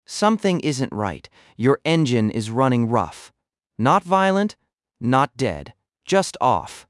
Something isn't right. Your engine is running rough. Not violent, not dead, just off.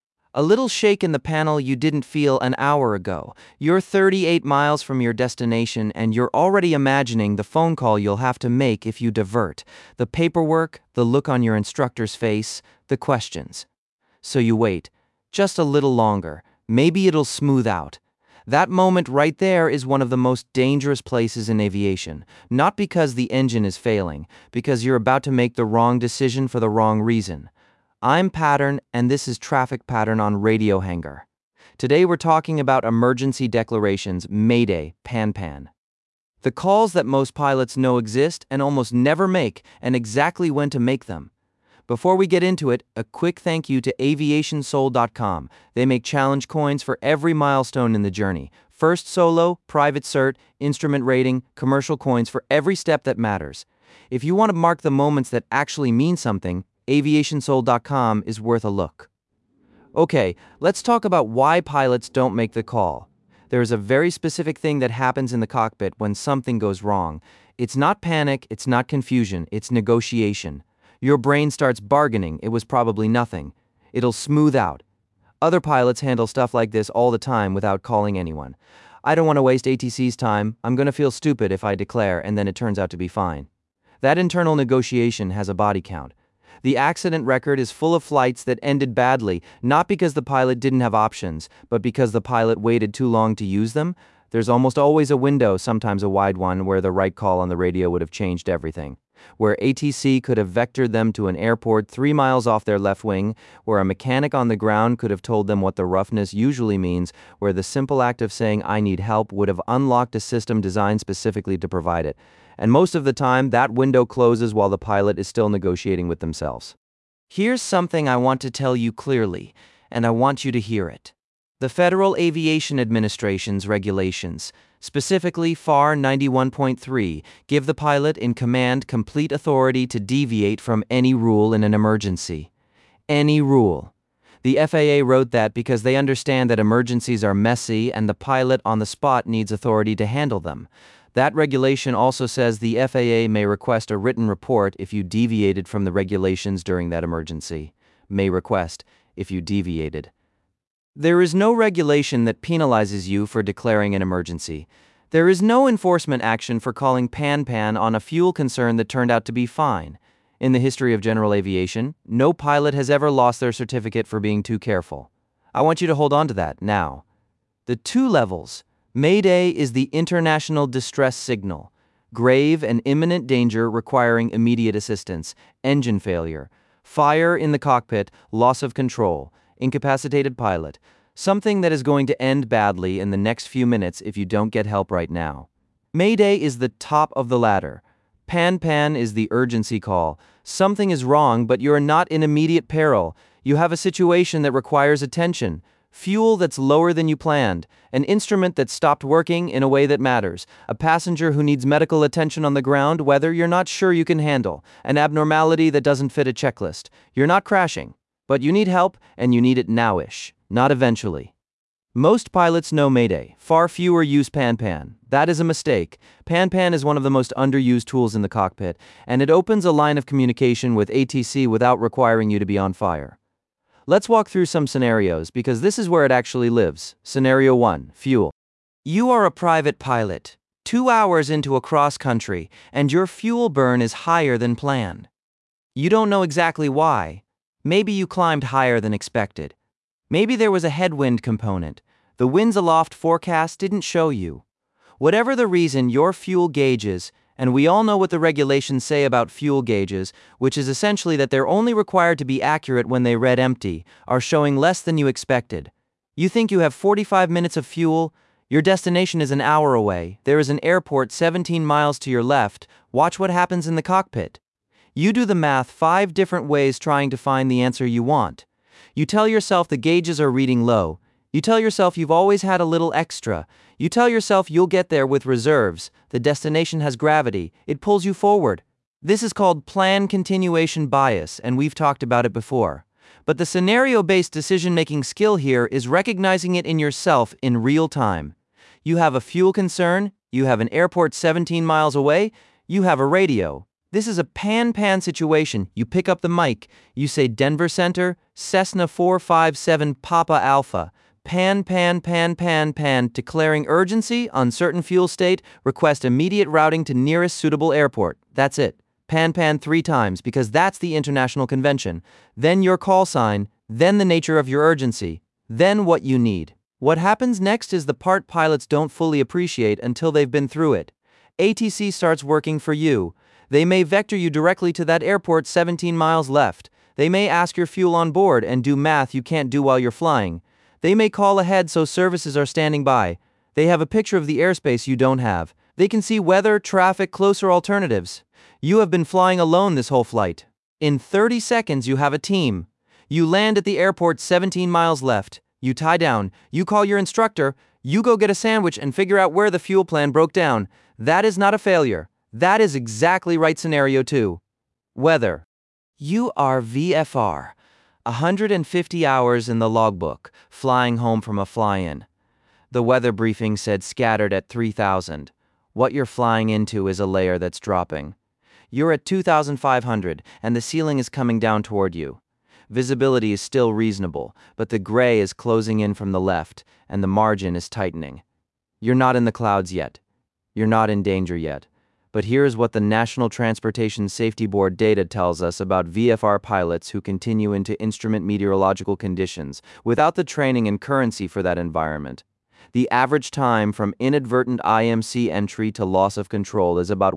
A little shake in the panel you didn't feel an hour ago. You're 38 miles from your destination and you're already imagining the phone call you'll have to make if you divert. The paperwork, the look on your instructor's face, the questions. So you wait. Just a little longer. Maybe it'll smooth out. That moment right there is one of the most dangerous places in aviation. Not because the engine is failing, because you're about to make the wrong decision for the wrong reason. I'm Pattern, and this is Traffic Pattern on Radio Hangar. Today we're talking about emergency declarations, Mayday, Pan-Pan. The calls that most pilots know exist and almost never make, and exactly when to make them. Before we get into it, a quick thank you to aviationsoul.com. They make challenge coins for every milestone in the journey. First solo, private cert, instrument rating, commercial coins for every step that matters. If you want to mark the moments that actually mean something, aviationsoul.com is worth a look. Okay, let's talk about why pilots don't make the call. There is a very specific thing that happens in the cockpit when something goes wrong. It's not panic, it's not confusion, it's negotiation. Your brain starts bargaining, it was probably nothing. It'll smooth out. Other pilots handle stuff like this all the time without calling anyone. I don't want to waste ATC's time, I'm going to feel stupid if I declare and then it turns out to be fine. That internal negotiation has a body count. The accident record is full of flights that ended badly, not because the pilot didn't have options, but because the pilot waited too long to use them. There's almost always a window, sometimes a wide one, where the right call on the radio would have changed everything. Where ATC could have vectored them to an airport 3 miles off their left wing, where a mechanic on the ground could have told them what the roughness usually means, where the simple act of saying "I need help" would have unlocked a system designed specifically to provide it. And most of the time, that window closes while the pilot is still negotiating with themselves. Here's something I want to tell you clearly, and I want you to hear it. The Federal Aviation Administration's regulations, specifically FAR 91.3, give the pilot in command complete authority to deviate from any rule in an emergency. Any rule. The FAA wrote that because they understand that emergencies are messy and the pilot on the spot needs authority to handle them. That regulation also says the FAA may request a written report if you deviated from the regulations during that emergency. May request if you deviated. There is no regulation that penalizes you for declaring an emergency. There is no enforcement action for calling Pan-Pan on a fuel concern that turned out to be fine. In the history of general aviation, no pilot has ever lost their certificate for being too careful. I want you to hold on to that now. The 2 levels. Mayday is the international distress signal. Grave and imminent danger requiring immediate assistance. Engine failure. Fire in the cockpit, loss of control. Incapacitated pilot. Something that is going to end badly in the next few minutes if you don't get help right now. Mayday is the top of the ladder. Pan-Pan is the urgency call. Something is wrong, but you're not in immediate peril. You have a situation that requires attention. Fuel that's lower than you planned. An instrument that stopped working in a way that matters. A passenger who needs medical attention on the ground, whether you're not sure you can handle. An abnormality that doesn't fit a checklist. You're not crashing. But you need help, and you need it now-ish, not eventually. Most pilots know Mayday. Far fewer use Pan-Pan. That is a mistake. Pan-Pan is one of the most underused tools in the cockpit, and it opens a line of communication with ATC without requiring you to be on fire. Let's walk through some scenarios, because this is where it actually lives. Scenario 1. Fuel. You are a private pilot, 2 hours into a cross-country, and your fuel burn is higher than planned. You don't know exactly why. Maybe you climbed higher than expected. Maybe there was a headwind component. The winds aloft forecast didn't show you. Whatever the reason, your fuel gauges, and we all know what the regulations say about fuel gauges, which is essentially that they're only required to be accurate when they read empty, are showing less than you expected. You think you have 45 minutes of fuel? Your destination is an hour away. There is an airport 17 miles to your left. Watch what happens in the cockpit. You do the math 5 different ways trying to find the answer you want. You tell yourself the gauges are reading low. You tell yourself you've always had a little extra. You tell yourself you'll get there with reserves. The destination has gravity. It pulls you forward. This is called plan continuation bias, and we've talked about it before. But the scenario-based decision-making skill here is recognizing it in yourself in real time. You have a fuel concern. You have an airport 17 miles away. You have a radio. This is a pan-pan situation. You pick up the mic. You say Denver Center, Cessna 457 Papa Alpha. Pan, pan, pan, pan, pan, declaring urgency, uncertain fuel state, request immediate routing to nearest suitable airport. That's it. Pan, pan 3 times, because that's the international convention. Then your call sign, then the nature of your urgency, then what you need. What happens next is the part pilots don't fully appreciate until they've been through it. ATC starts working for you. They may vector you directly to that airport 17 miles left. They may ask your fuel on board and do math you can't do while you're flying. They may call ahead so services are standing by. They have a picture of the airspace you don't have. They can see weather, traffic, closer alternatives. You have been flying alone this whole flight. In 30 seconds, you have a team. You land at the airport 17 miles left. You tie down. You call your instructor. You go get a sandwich and figure out where the fuel plan broke down. That is not a failure. That is exactly right scenario 2. Weather. You are VFR. 150 hours in the logbook, flying home from a fly-in. The weather briefing said scattered at 3,000. What you're flying into is a layer that's dropping. You're at 2,500, and the ceiling is coming down toward you. Visibility is still reasonable, but the gray is closing in from the left, and the margin is tightening. You're not in the clouds yet. You're not in danger yet. But here's what the National Transportation Safety Board data tells us about VFR pilots who continue into instrument meteorological conditions without the training and currency for that environment. The average time from inadvertent IMC entry to loss of control is about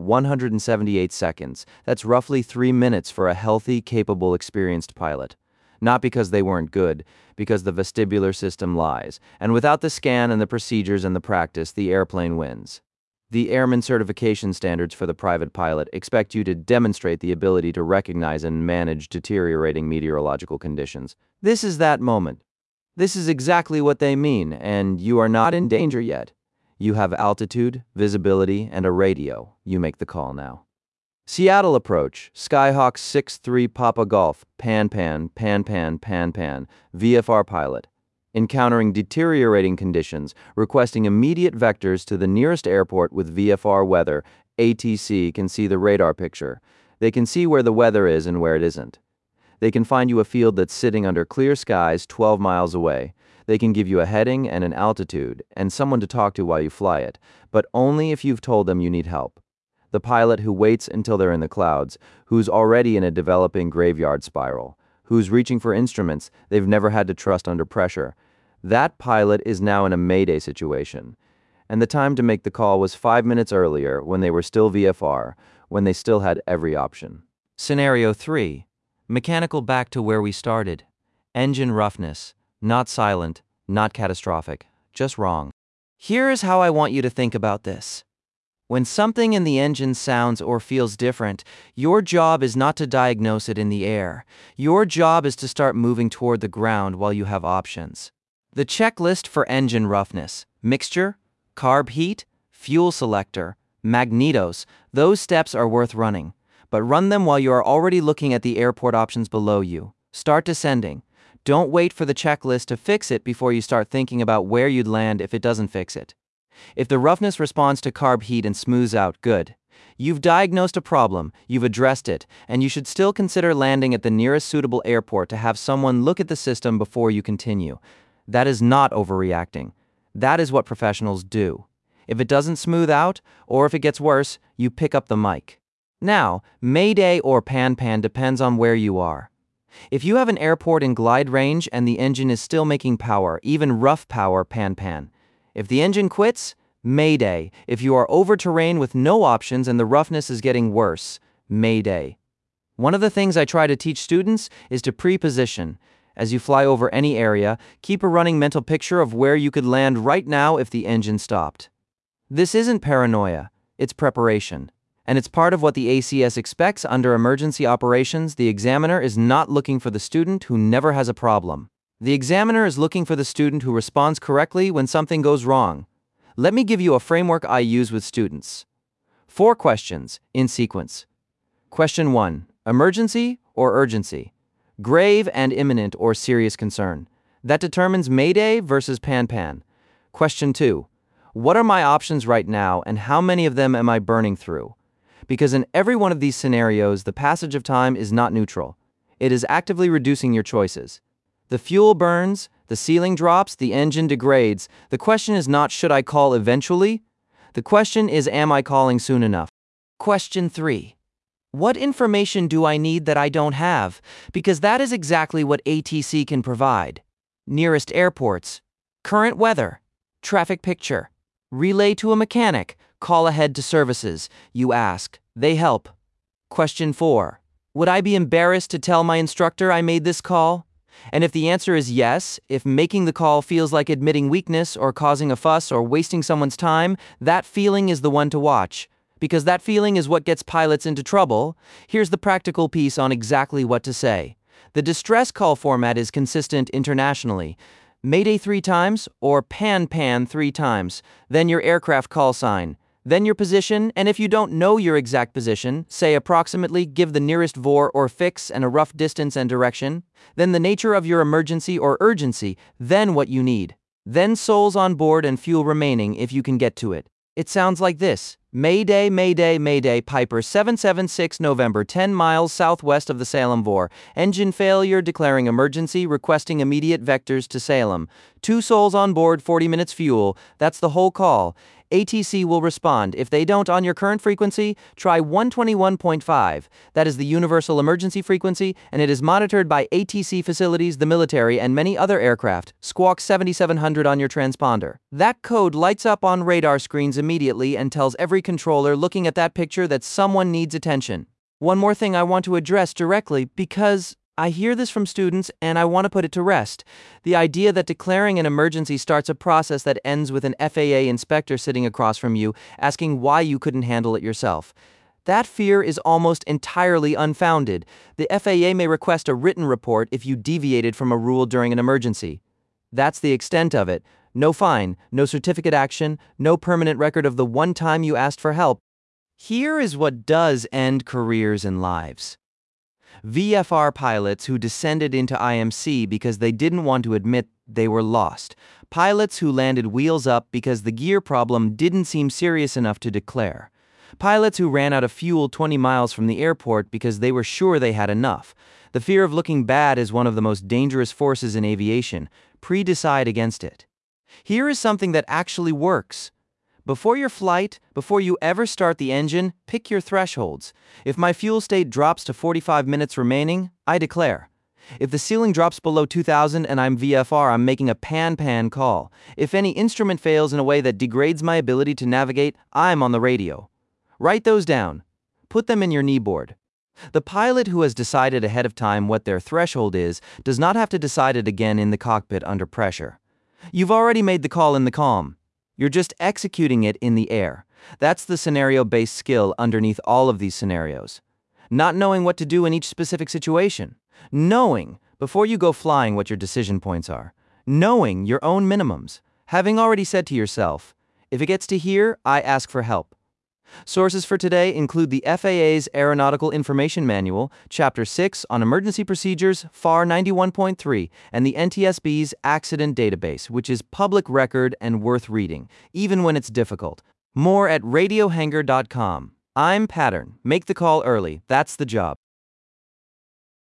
178 seconds. That's roughly 3 minutes for a healthy, capable, experienced pilot. Not because they weren't good, because the vestibular system lies. And without the scan and the procedures and the practice, the airplane wins. The Airman Certification Standards for the private pilot expect you to demonstrate the ability to recognize and manage deteriorating meteorological conditions. This is that moment. This is exactly what they mean, and you are not in danger yet. You have altitude, visibility, and a radio. You make the call now. Seattle approach, Skyhawk 6-3 Papa Golf, pan, pan, pan, pan, pan, pan, VFR pilot. Encountering deteriorating conditions, requesting immediate vectors to the nearest airport with VFR weather, ATC can see the radar picture. They can see where the weather is and where it isn't. They can find you a field that's sitting under clear skies 12 miles away. They can give you a heading and an altitude and someone to talk to while you fly it, but only if you've told them you need help. The pilot who waits until they're in the clouds, who's already in a developing graveyard spiral, who's reaching for instruments they've never had to trust under pressure, that pilot is now in a mayday situation. And the time to make the call was 5 minutes earlier when they were still VFR, when they still had every option. Scenario 3. Mechanical back to where we started. Engine roughness. Not silent, not catastrophic, just wrong. Here is how I want you to think about this. When something in the engine sounds or feels different, your job is not to diagnose it in the air. Your job is to start moving toward the ground while you have options. The checklist for engine roughness: mixture, carb heat, fuel selector, magnetos. Those steps are worth running, but run them while you are already looking at the airport options below you. Start descending. Don't wait for the checklist to fix it before you start thinking about where you'd land if it doesn't fix it. If the roughness responds to carb heat and smooths out, good. You've diagnosed a problem, you've addressed it, and you should still consider landing at the nearest suitable airport to have someone look at the system before you continue. That is not overreacting. That is what professionals do. If it doesn't smooth out, or if it gets worse, you pick up the mic. Now, mayday or pan-pan depends on where you are. If you have an airport in glide range and the engine is still making power, even rough power, pan-pan. If the engine quits, mayday. If you are over terrain with no options and the roughness is getting worse, mayday. One of the things I try to teach students is to pre-position. As you fly over any area, keep a running mental picture of where you could land right now if the engine stopped. This isn't paranoia, it's preparation. And it's part of what the ACS expects under emergency operations. The examiner is not looking for the student who never has a problem. The examiner is looking for the student who responds correctly when something goes wrong. Let me give you a framework I use with students. 4 questions, in sequence. Question 1, emergency or urgency? Grave and imminent or serious concern. That determines mayday versus pan-pan. Question 2, what are my options right now and how many of them am I burning through? Because in every one of these scenarios, the passage of time is not neutral. It is actively reducing your choices. The fuel burns, the ceiling drops, the engine degrades. The question is not, should I call eventually? The question is, am I calling soon enough? Question 3. What information do I need that I don't have? Because that is exactly what ATC can provide. Nearest airports, current weather, traffic picture, relay to a mechanic, call ahead to services. You ask, they help. Question 4. Would I be embarrassed to tell my instructor I made this call? And if the answer is yes, if making the call feels like admitting weakness or causing a fuss or wasting someone's time, that feeling is the one to watch. Because that feeling is what gets pilots into trouble. Here's the practical piece on exactly what to say. The distress call format is consistent internationally. Mayday 3 times or pan 3 times, then your aircraft call sign, then your position, and if you don't know your exact position, say approximately, give the nearest VOR or fix and a rough distance and direction, then the nature of your emergency or urgency, then what you need, then souls on board and fuel remaining if you can get to it. It sounds like this. Mayday, Mayday, Mayday, Piper 776 November 10 miles southwest of the Salem VOR. Engine failure, declaring emergency, requesting immediate vectors to Salem. 2 souls on board, 40 minutes fuel. That's the whole call. ATC will respond. If they don't on your current frequency, try 121.5. That is the universal emergency frequency, and it is monitored by ATC facilities, the military, and many other aircraft. Squawk 7700 on your transponder. That code lights up on radar screens immediately and tells every controller looking at that picture that someone needs attention. One more thing I want to address directly, because I hear this from students and I want to put it to rest. The idea that declaring an emergency starts a process that ends with an FAA inspector sitting across from you asking why you couldn't handle it yourself. That fear is almost entirely unfounded. The FAA may request a written report if you deviated from a rule during an emergency. That's the extent of it. No fine, no certificate action, no permanent record of the one time you asked for help. Here is what does end careers and lives. VFR pilots who descended into IMC because they didn't want to admit they were lost. Pilots who landed wheels up because the gear problem didn't seem serious enough to declare. Pilots who ran out of fuel 20 miles from the airport because they were sure they had enough. The fear of looking bad is one of the most dangerous forces in aviation. Pre-decide against it. Here is something that actually works. Before your flight, before you ever start the engine, pick your thresholds. If my fuel state drops to 45 minutes remaining, I declare. If the ceiling drops below 2000 and I'm VFR, I'm making a pan call. If any instrument fails in a way that degrades my ability to navigate, I'm on the radio. Write those down. Put them in your kneeboard. The pilot who has decided ahead of time what their threshold is does not have to decide it again in the cockpit under pressure. You've already made the call in the calm. You're just executing it in the air. That's the scenario-based skill underneath all of these scenarios. Not knowing what to do in each specific situation. Knowing, before you go flying, what your decision points are. Knowing your own minimums. Having already said to yourself, if it gets to here, I ask for help. Sources for today include the FAA's Aeronautical Information Manual, Chapter 6 on Emergency Procedures, FAR 91.3, and the NTSB's Accident Database, which is public record and worth reading, even when it's difficult. More at radiohangar.com. I'm Pattern. Make the call early. That's the job.